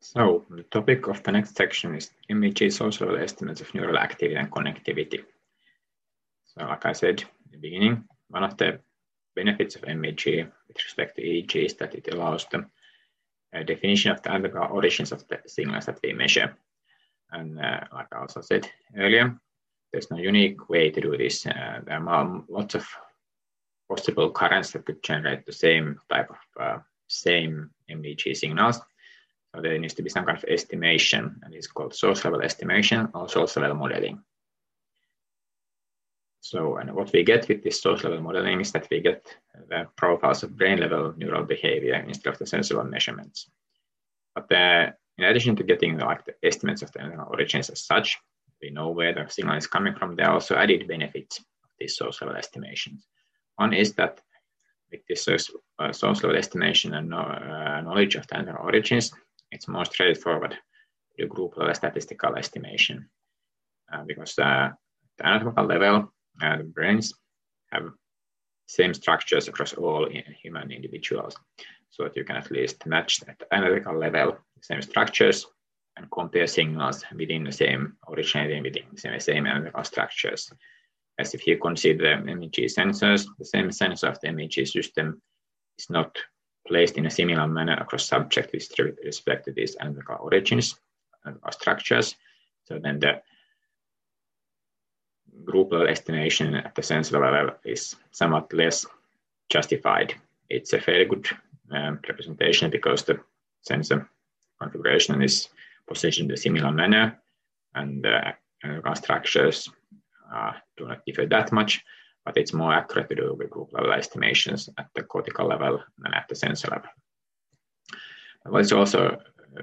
So the topic of the next section is MEG source level estimates of neural activity and connectivity. So like I said in the beginning, one of the benefits of MEG with respect to EEG is that it allows the definition of the underlying origins of the signals that we measure. And like I also said earlier, there's no unique way to do this. There are lots of possible currents that could generate the same type of same MEG signals. So there needs to be some kind of estimation, and it's called source level estimation or source level modeling. So, and what we get with this source level modeling is that we get the profiles of brain level neural behavior instead of the sensory measurements. But in addition to getting the estimates of the origins as such, we know where the signal is coming from. There are also added benefits of these source level estimations. One is that with this source level estimation and knowledge of the origins, it's more straightforward to do group level statistical estimation because at the anatomical level, the brains have same structures across all human individuals, so that you can at least match at the analytical level the same structures and compare signals within the same originating within the same analytical structures. As if you consider the MEG sensors, the same sensor of the MEG system is not placed in a similar manner across subjects with respect to these analytical origins or structures. So then the group level estimation at the sensor level is somewhat less justified. It's a fairly good representation because the sensor configuration is positioned in a similar manner, and the analytical structures do not differ that much, but it's more accurate to do with group level estimations at the cortical level than at the sensor level. But it's also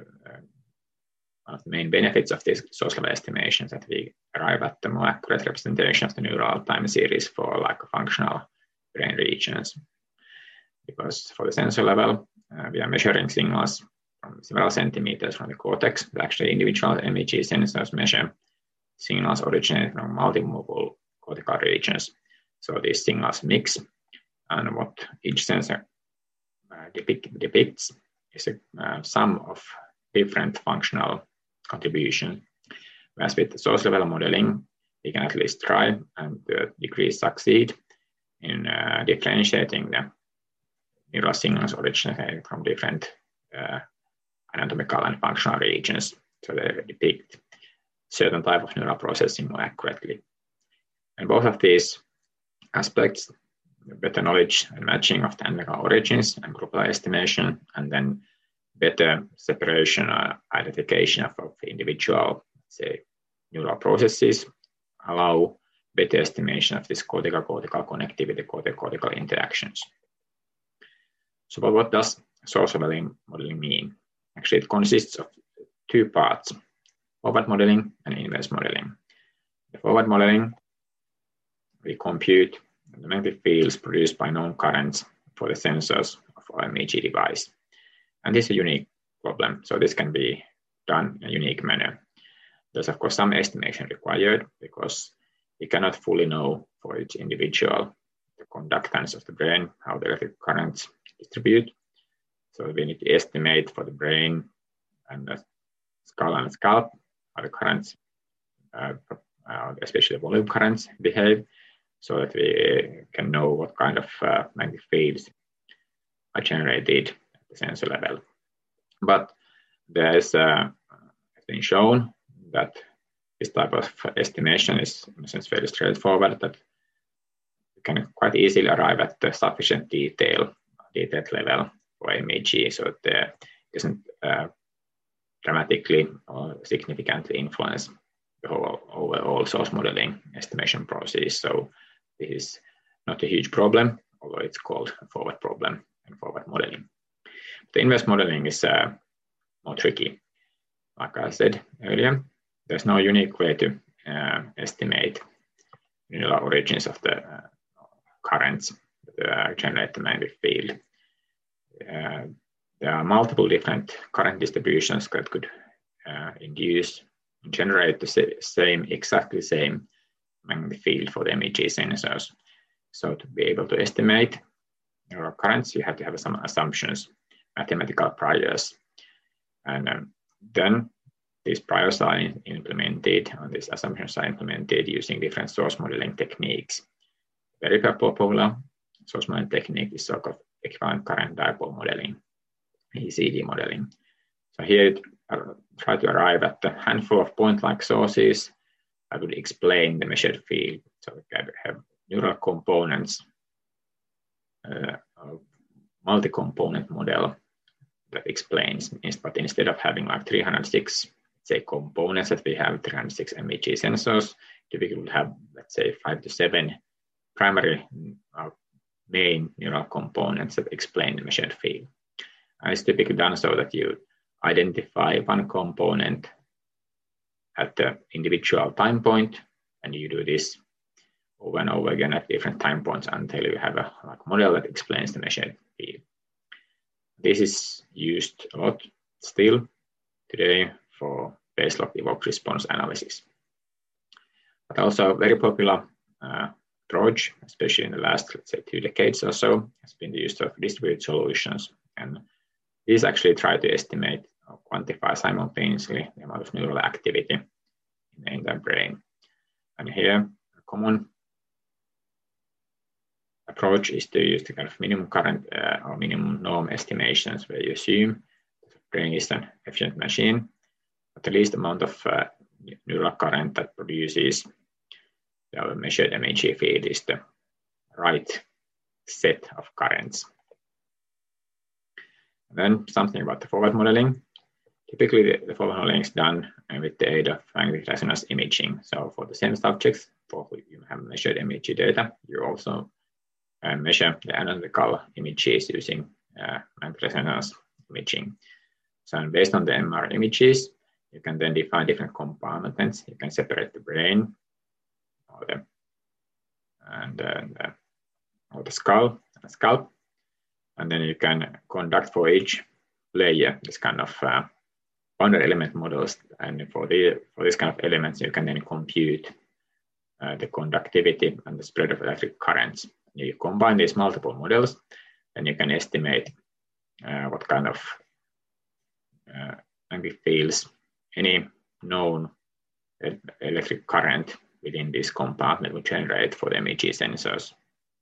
one of the main benefits of this source level estimations that we arrive at the more accurate representation of the neural time series for like functional brain regions. Because for the sensor level, we are measuring signals from several centimeters from the cortex, but actually individual MEG sensors measure signals originating from multiple cortical regions. So these signals mix, and what each sensor depicts is a sum of different functional contributions. Whereas with the source level modeling, we can at least try and to a degree succeed in differentiating the neural signals originating from different anatomical and functional regions, so they depict certain type of neural processing more accurately. And both of these aspects, better knowledge and matching of the analytical origins and group level estimation, and then better separation or identification of individual, say, neural processes, allow better estimation of this cortical-cortical connectivity, cortical interactions. So what does source level modeling mean? Actually, it consists of two parts: forward modeling and inverse modeling. The forward modeling, we compute the magnetic fields produced by known currents for the sensors of our MEG device. And this is a unique problem, so this can be done in a unique manner. There's of course some estimation required because we cannot fully know for each individual the conductance of the brain, how the electric currents distribute. So we need to estimate for the brain and the skull and scalp how the currents, especially volume currents, behave, so that we can know what kind of magnetic fields are generated at the sensor level. But there is been shown that this type of estimation is, in a sense, very straightforward, that you can quite easily arrive at the sufficient detailed level for MEG, so that there isn't dramatically or significantly influence the whole overall source modeling estimation process. So this is not a huge problem, although it's called a forward problem and forward modeling. The inverse modeling is more tricky. Like I said earlier, there's no unique way to estimate neural origins of the currents that generate the magnetic field. There are multiple different current distributions that could generate the exactly same magnetic field for the MEG sensors. So to be able to estimate neural currents, you have to have some assumptions, mathematical priors. And then these priors are implemented, and these assumptions are implemented using different source modeling techniques. Very popular source modeling technique is so-called equivalent current dipole modeling, ECD modeling. So here try to arrive at a handful of point-like sources that would explain the measured field. So we have neural components, a multi-component model that explains, but instead of having like 306 say components that we have 306 MEG sensors, typically would have, let's say, 5 to 7 primary main neural components that explain the measured field. And it's typically done so that you identify one component at the individual time point, and you do this over and over again at different time points until you have a model that explains the measured field. This is used a lot still today for phase-locked evoked response analysis. But also a very popular approach, especially in the last, let's say, 2 decades or so, has been the use of distributed solutions. And these actually try to estimate or quantify simultaneously the amount of neural activity in the brain. And here, a common approach is to use the kind of minimum current or minimum norm estimations, where you assume the brain is an efficient machine, but the least amount of neural current that produces the measured MEG field is the right set of currents. And then something about the forward modeling. Typically, the forward modeling is done with the aid of magnetic resonance imaging. So for the same subjects for who you have measured MEG data, you also measure the analytical images using magnetic resonance imaging. So based on the MR images, you can then define different compartments. You can separate the brain or the skull, and then you can conduct for each layer this kind of boundary element models. And for this kind of elements, you can then compute the conductivity and the spread of electric currents. You combine these multiple models, and you can estimate what kind of magnetic fields any known electric current within this compartment will generate for the MEG sensors.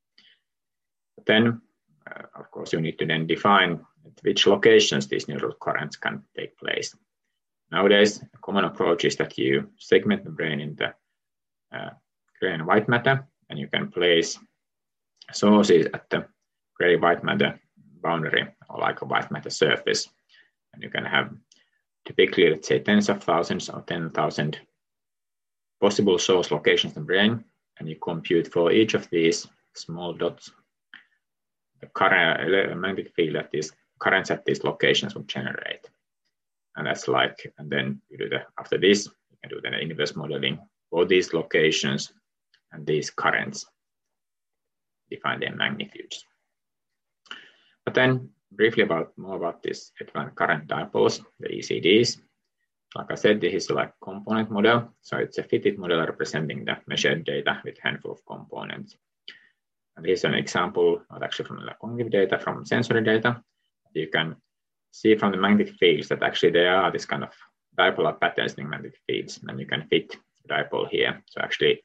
But then, of course, you need to then define at which locations these neural currents can take place. Nowadays, a common approach is that you segment the brain into gray and white matter, and you can place sources at the gray-white matter boundary, or like a white matter surface. And you can have typically, let's say, tens of thousands or 10,000 possible source locations in the brain, and you compute for each of these small dots the current magnetic field that these currents at these locations will generate. And that's like, and then you do after this, you can do the inverse modeling for these locations and these currents, define their magnitudes. But then briefly more about this equivalent current dipoles, the ECDs. Like I said, this is like component model. So it's a fitted model representing the measured data with a handful of components. And here's an example, not actually from the cognitive data, from sensory data. You can see from the magnetic fields that actually there are this kind of dipolar patterns in magnetic fields, and you can fit the dipole here. So actually,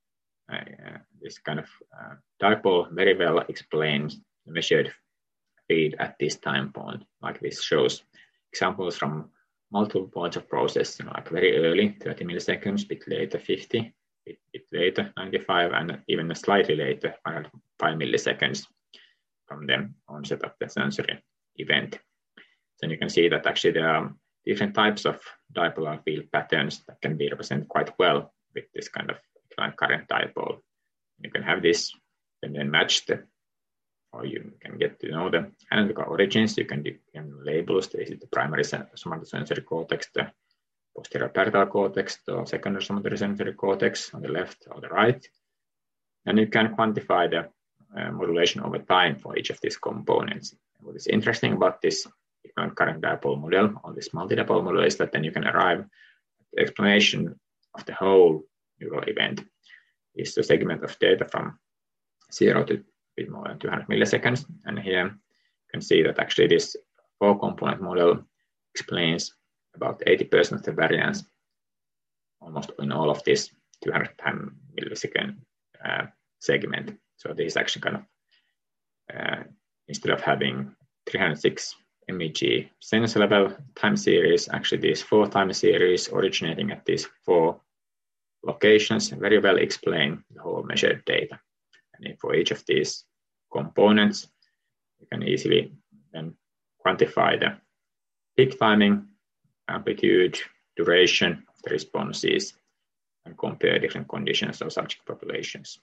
this kind of dipole very well explains the measured field at this time point. Like this shows examples from multiple points of processing, like very early, 30 milliseconds, bit later, 50, bit later, 95, and even slightly later, 5 milliseconds from the onset of the sensory event. So you can see that actually there are different types of dipolar field patterns that can be represented quite well with this kind of current dipole. You can have this and then match or you can get to know the analytical origins. You can labels. This is the primary somatosensory cortex, the posterior parietal cortex, the secondary somatosensory cortex on the left or the right. And you can quantify the modulation over time for each of these components. What is interesting about this current dipole model or this multi-dipole model is that then you can arrive at the explanation of the whole neural event. Is the segment of data from 0 to a bit more than 200 milliseconds. And here you can see that actually this 4-component model explains about 80% of the variance almost in all of this 210 millisecond segment. So this is actually kind of, instead of having 306 MEG sensor level time series, actually these 4 time series originating at these 4 locations very well explain the whole measured data. And for each of these components, you can easily then quantify the peak timing, amplitude, duration of the responses, and compare different conditions of subject populations.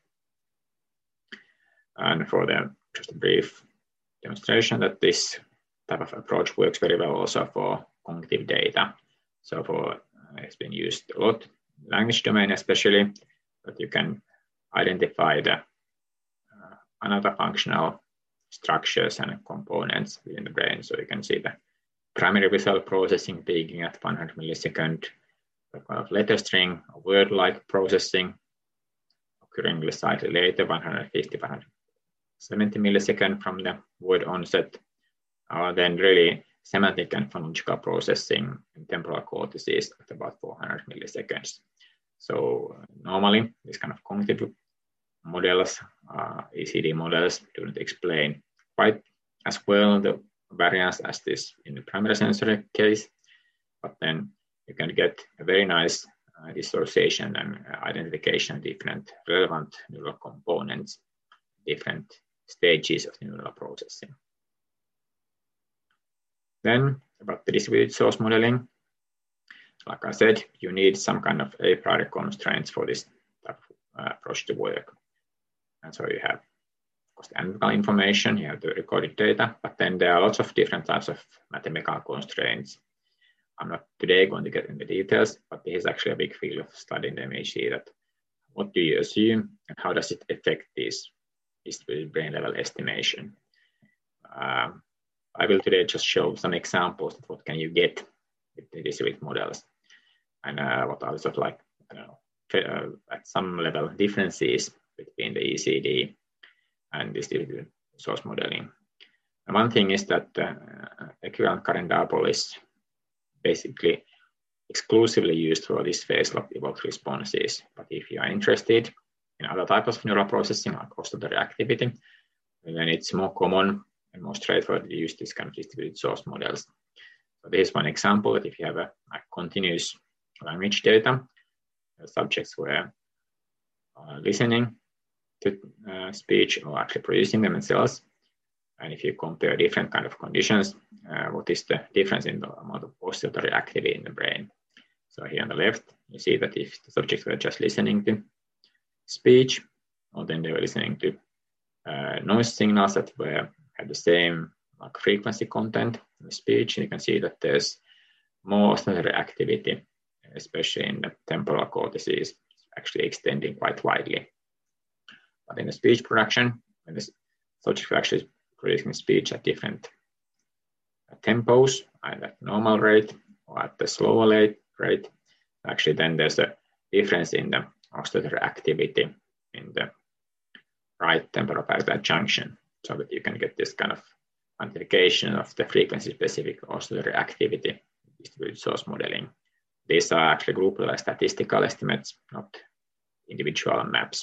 And for just a brief demonstration that this type of approach works very well also for cognitive data. So it's been used a lot, language domain especially, but you can identify the another functional structures and components within the brain. So you can see the primary visual processing peaking at 100 milliseconds, the kind of letter string or word-like processing occurring slightly later, 150, 170 milliseconds from the word onset. Then really semantic and phonological processing in temporal cortices at about 400 milliseconds. So normally, these kind of cognitive models, ECD models, do not explain quite as well the variance as this in the primary sensory case, but then you can get a very nice dissociation and identification of different relevant neural components, different stages of neural processing. Then about the distributed source modeling, like I said, you need some kind of a priori constraints for this type of approach to work. And so you have, of course, the analytical information, you have the recorded data, but then there are lots of different types of mathematical constraints. I'm not today going to get into details, but this is actually a big field of study in the MHC, that what do you assume and how does it affect this distributed brain level estimation. I will today just show some examples of what can you get with the distributed models, and what are sort of like, I don't know, at some level differences between the ECD and distributed source modeling. And one thing is that equivalent current dipole is basically exclusively used for this phase of evoked responses. But if you are interested in other types of neural processing, like oscillatory activity, then it's more common and more straightforward to use this kind of distributed source models. So this is one example that if you have a continuous language data, subjects were listening to speech or actually producing them themselves, and if you compare different kind of conditions, what is the difference in the amount of oscillatory activity in the brain? So here on the left, you see that if the subjects were just listening to speech, or then they were listening to noise signals that had the same like frequency content in the speech, you can see that there's more oscillatory activity, especially in the temporal cortices, actually extending quite widely. But in the speech production, when the subject actually producing speech at different tempos, either at normal rate or at the slower rate, actually then there's a difference in the oscillatory activity in the right temporal parietal junction, so that you can get this kind of quantification of the frequency-specific oscillatory activity distributed source modeling. These are actually group-level statistical estimates, not individual maps.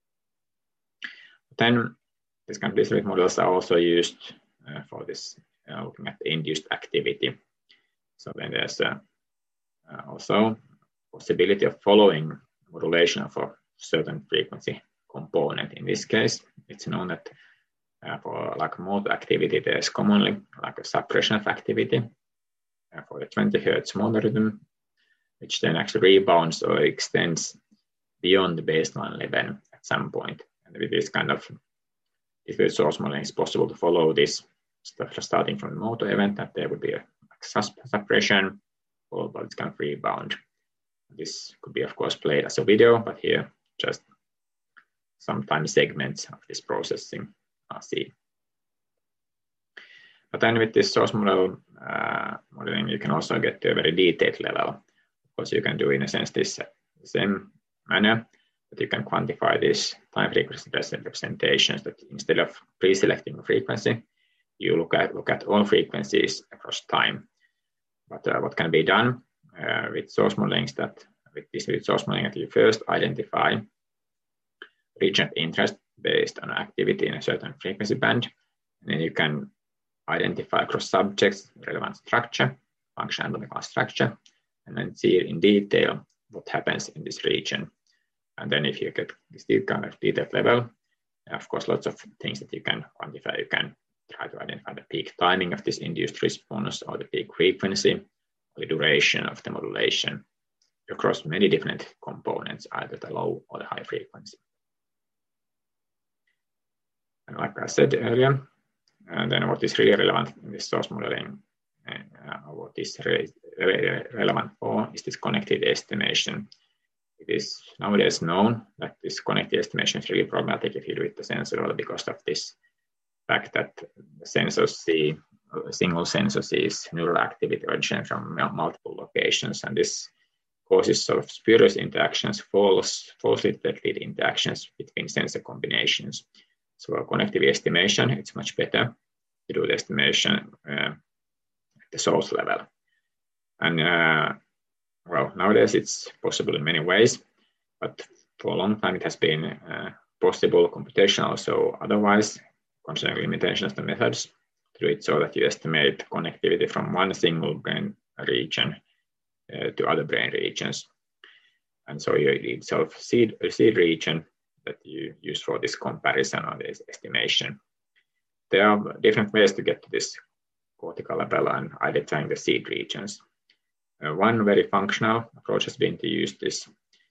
Then these kind of distributed models are also used for this looking at the induced activity. So then there's also possibility of following modulation of a certain frequency component. In this case, it's known that for like motor activity, there's commonly like a suppression of activity for the 20 Hertz motor rhythm, which then actually rebounds or extends beyond the baseline level at some point. And with this kind of distributed source modeling, it's possible to follow this stuff starting from the motor event, that there would be a suppression followed by this kind of rebound. This could be, of course, played as a video, but here just some time segments of this processing are seen. But then with this source model modeling, you can also get to a very detailed level. Of course, you can do in a sense this the same manner, but you can quantify these time frequency representations, that instead of pre-selecting a frequency, you look at all frequencies across time. But what can be done with source modeling is that with source modeling, that you first identify region of interest based on activity in a certain frequency band, and then you can identify across subjects relevant structure, function analytical structure, and then see in detail what happens in this region. And then if you get this kind of detailed level, of course, lots of things that you can quantify. You can try to identify the peak timing of this induced response, or the peak frequency, or the duration of the modulation across many different components, either the low or the high frequency. And like I said earlier, and then what is really relevant in this source modeling, what is relevant for is this connectivity estimation. It is nowadays known that this connectivity estimation is really problematic if you do it the sensor level, because of this fact that the sensors see, a single sensor sees neural activity originating from multiple locations, and this causes sort of spurious interactions, falsely detected interactions between sensor combinations. So for connectivity estimation, it's much better to do the estimation at the source level. And well, nowadays it's possible in many ways, but for a long time it has been possible computational, so otherwise, considering limitations of the methods, to do it so that you estimate connectivity from one single brain region to other brain regions. And so you need sort of seed region that you use for this comparison or this estimation. There are different ways to get to this cortical level and identifying the seed regions. One very functional approach has been to use this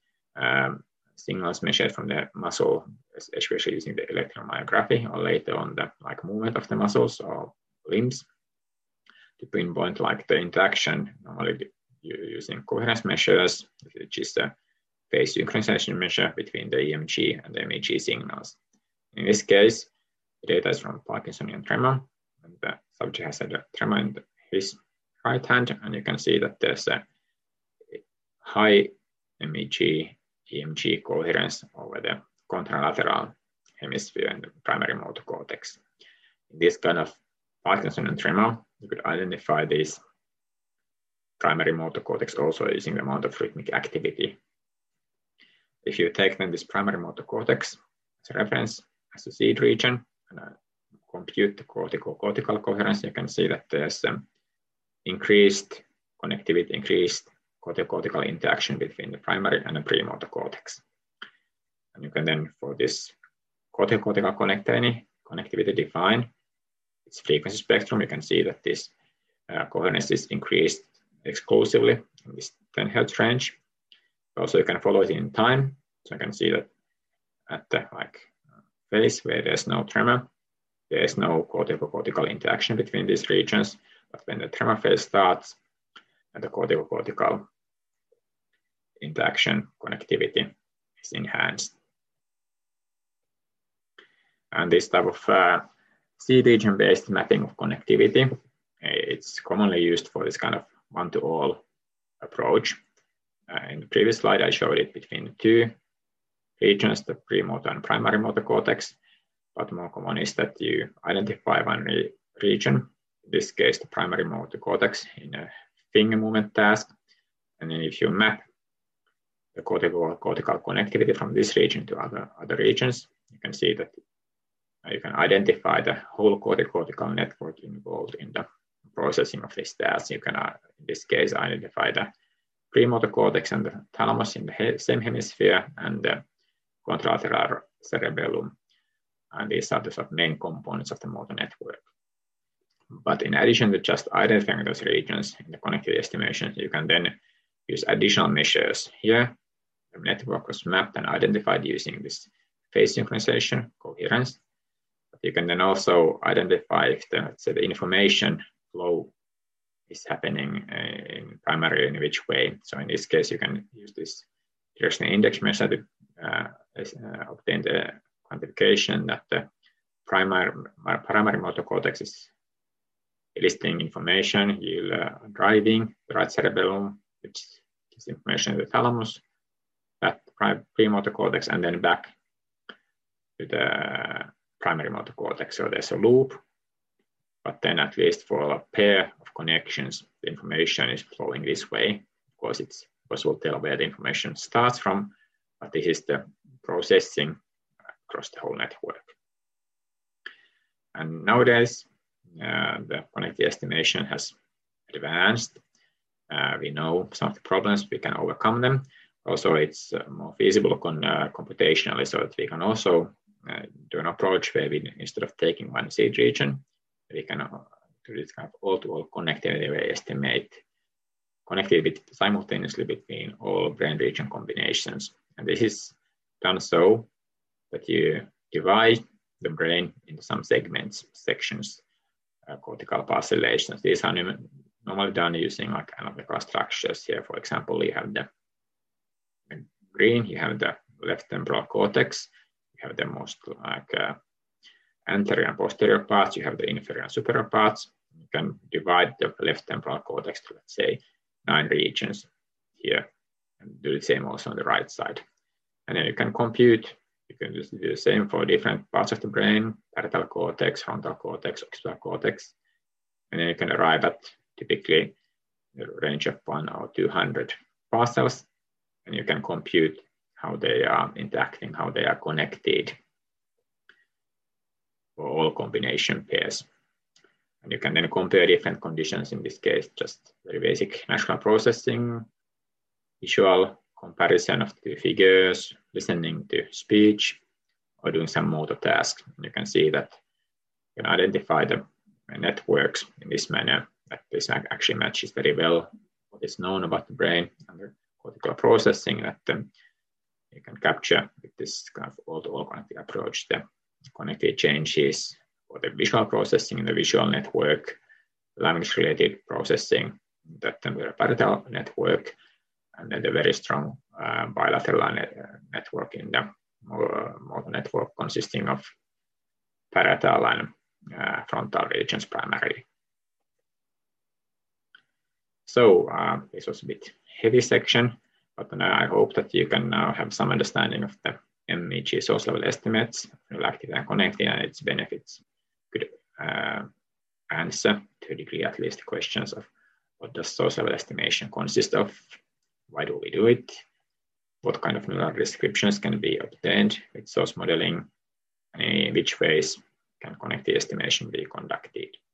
signals measured from the muscle, especially using the electromyography, or later on the movement of the muscles or limbs, to pinpoint the interaction, normally using coherence measures, which is the phase synchronization measure between the EMG and the MEG signals. In this case, the data is from Parkinsonian tremor, and the subject has a tremor in his right hand, and you can see that there's a high MEG EMG coherence over the contralateral hemisphere in the primary motor cortex. In this kind of Parkinsonian tremor, you could identify this primary motor cortex also using the amount of rhythmic activity. If you take then this primary motor cortex as a reference as a seed region and compute the cortical coherence, you can see that there's increased connectivity, increased cortical interaction between the primary and the premotor cortex. And you can then, for this cortical connectivity, define its frequency spectrum. You can see that this coherence is increased exclusively in this 10 Hz range. Also, you can follow it in time. So you can see that at the phase where there's no tremor, there is no cortical interaction between these regions. But when the tremor phase starts, and the cortical interaction connectivity is enhanced. And this type of seed region-based mapping of connectivity, it's commonly used for this kind of one-to-all approach. In the previous slide, I showed it between two regions, the premotor and primary motor cortex. But more common is that you identify one region, in this case the primary motor cortex, in a finger movement task. And then if you map the cortical connectivity from this region to other regions, you can see that you can identify the whole cortical network involved in the processing of this task. You can, in this case, identify the premotor cortex and the thalamus in the same hemisphere, and the contralateral cerebellum. And these are the sort of main components of the motor network. But in addition to just identifying those regions in the connectivity estimation, you can then use additional measures. Here, the network was mapped and identified using this phase synchronization coherence. But you can then also identify if the information flow is happening in primary in which way. So in this case, you can use this directional index measure to obtain the quantification that the primary motor cortex is eliciting information, driving the right cerebellum, which gives information to the thalamus, that premotor cortex, and then back to the primary motor cortex. So there's a loop but then at least for a pair of connections, the information is flowing this way. Of course, it's possible to tell where the information starts from, but this is the processing across the whole network. And nowadays, the connectivity estimation has advanced. We know some of the problems, we can overcome them. Also, it's more feasible computationally, so that we can also do an approach where we, instead of taking one seed region, we can do this kind of all-to-all connectivity where we estimate connectivity simultaneously between all brain region combinations. And this is done so that you divide the brain into some segments, sections, cortical parcellations. These are normally done using like analytical structures. Here, for example, you have the green, you have the left temporal cortex, you have the most like anterior and posterior parts, you have the inferior and superior parts. You can divide the left temporal cortex to, let's say, 9 regions here, and do the same also on the right side. And then you can compute, you can just do the same for different parts of the brain, parietal cortex, frontal cortex, occipital cortex, and then you can arrive at typically the range of 1 or 200 parcels, and you can compute how they are interacting, how they are connected for all combination pairs. And you can then compare different conditions, in this case, just very basic natural processing, visual comparison of the figures, listening to speech, or doing some motor tasks. And you can see that you can identify the networks in this manner, that this actually matches very well what is known about the brain under cortical processing, that you can capture with this kind of all-to-all connected approach the connected changes for the visual processing in the visual network, language-related processing, that the parietal network, and then the very strong bilateral network in the motor network consisting of parietal and frontal regions primarily. So this was a bit heavy section, but I hope that you can now have some understanding of the MEG source level estimates, active and connected, and its benefits. Could answer to a degree at least the questions of what does source level estimation consist of, why do we do it, what kind of neural descriptions can be obtained with source modeling, and in which ways can connected estimation be conducted.